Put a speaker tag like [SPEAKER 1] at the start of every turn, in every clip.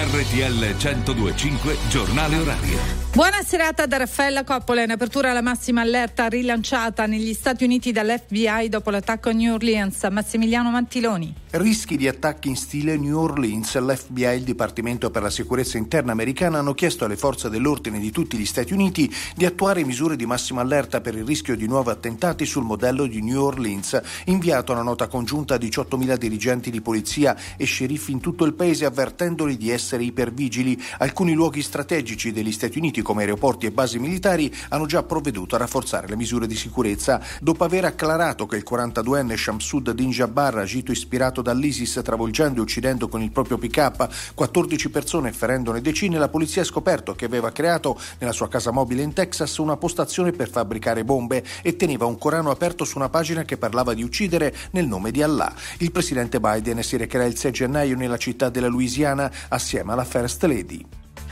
[SPEAKER 1] RTL 102.5 Giornale Orario.
[SPEAKER 2] Buona serata da Raffaella Coppola. In apertura la massima allerta rilanciata negli Stati Uniti dall'FBI dopo l'attacco a New Orleans. Massimiliano Mantiloni.
[SPEAKER 3] Rischi di attacchi in stile New Orleans. L'FBI e il Dipartimento per la Sicurezza Interna americana hanno chiesto alle forze dell'ordine di tutti gli Stati Uniti di attuare misure di massima allerta per il rischio di nuovi attentati sul modello di New Orleans. Inviato una nota congiunta a 18.000 dirigenti di polizia e sceriffi in tutto il paese, avvertendoli di essere ipervigili. Alcuni luoghi strategici degli Stati Uniti, come aeroporti e basi militari, hanno già provveduto a rafforzare le misure di sicurezza. Dopo aver acclarato che il 42enne Shamsud Din Jabbar, agito ispirato dall'ISIS travolgendo e uccidendo con il proprio pick-up 14 persone e ferendone decine, la polizia ha scoperto che aveva creato nella sua casa mobile in Texas una postazione per fabbricare bombe e teneva un Corano aperto su una pagina che parlava di uccidere nel nome di Allah. Il presidente Biden si recherà il 6 gennaio nella città della Louisiana assieme alla First Lady.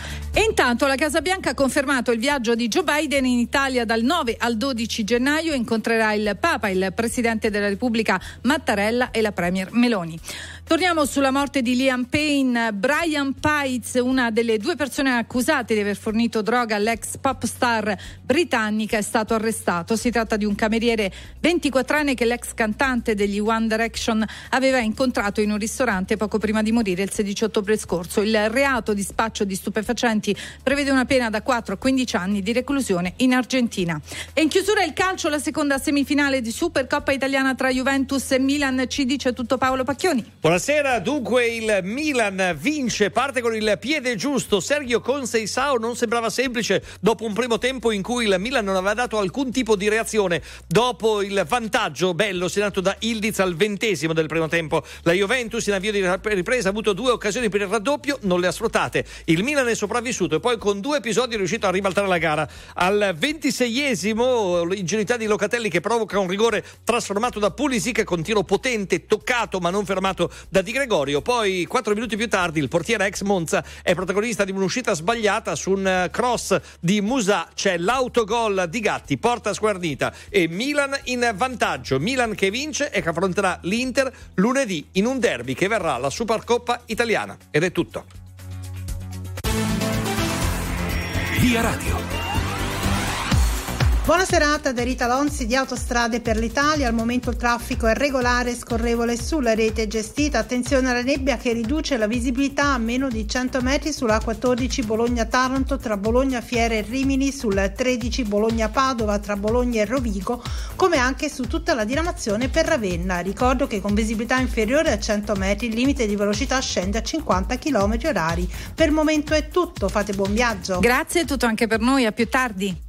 [SPEAKER 2] E intanto la Casa Bianca ha confermato il viaggio di Joe Biden in Italia dal 9 al 12 gennaio. Incontrerà il Papa, il Presidente della Repubblica Mattarella e la Premier Meloni. Torniamo sulla morte di Liam Payne. Brian Pites, una delle due persone accusate di aver fornito droga all'ex pop star britannica, è stato arrestato. Si tratta di un cameriere 24enne che l'ex cantante degli One Direction aveva incontrato in un ristorante poco prima di morire il 16 ottobre scorso. Il reato di spaccio di stupefacenti prevede una pena da 4 a 15 anni di reclusione in Argentina. E in chiusura il calcio, la seconda semifinale di Supercoppa italiana tra Juventus e Milan. Ci dice tutto Paolo Pacchioni.
[SPEAKER 4] Buonasera, dunque il Milan vince, parte con il piede giusto. Sergio Conceição non sembrava semplice dopo un primo tempo in cui il Milan non aveva dato alcun tipo di reazione. Dopo il vantaggio bello segnato da Ildiz al 20° del primo tempo, la Juventus in avvio di ripresa ha avuto 2 occasioni per il raddoppio, non le ha sfruttate. Il Milan è sopravvissuto e poi con 2 episodi è riuscito a ribaltare la gara. Al 26° l'ingenuità di Locatelli che provoca un rigore trasformato da Pulisic con tiro potente, toccato ma non fermato da Di Gregorio. Poi 4 minuti più tardi il portiere ex Monza è protagonista di un'uscita sbagliata su un cross di Musà. C'è l'autogol di Gatti, porta sguarnita e Milan in vantaggio. Milan che vince e che affronterà l'Inter lunedì in un derby che verrà la Supercoppa italiana. Ed è tutto.
[SPEAKER 1] Via Radio.
[SPEAKER 5] Buona serata da Rita Lonzi di Autostrade per l'Italia. Al momento il traffico è regolare e scorrevole sulla rete gestita. Attenzione alla nebbia che riduce la visibilità a meno di 100 metri sulla 14 Bologna-Taranto, tra Bologna Fiere e Rimini, sul 13 Bologna-Padova, tra Bologna e Rovigo, come anche su tutta la diramazione per Ravenna. Ricordo che con visibilità inferiore a 100 metri il limite di velocità scende a 50 km/h. Per il momento è tutto, fate buon viaggio.
[SPEAKER 2] Grazie, è tutto anche per noi, a più tardi.